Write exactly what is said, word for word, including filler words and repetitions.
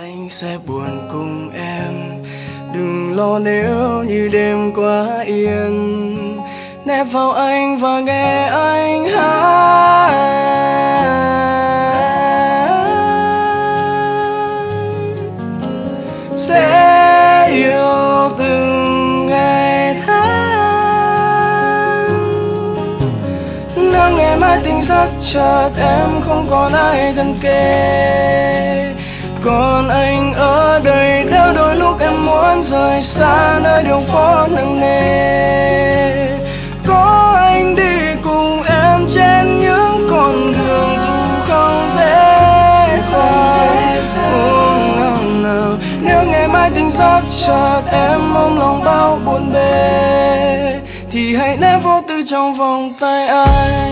anh sẽ buồn cùng em. Đừng lo nếu như đêm quá yên, nép vào anh và nghe anh hát. Sẽ yêu từng ngày tháng. Nếu ngày mai tỉnh giấc chợt em không còn ai thân kề, còn anh ở đây nếu đôi lúc em muốn rời xa nơi đường phố nặng nề. Có anh đi cùng em trên những con đường dù không dễ dàng. Oh, nào, nào. Nếu ngày mai tỉnh giấc chợt em ôm lòng bao buồn bề, thì hãy nép vô tư trong vòng tay anh.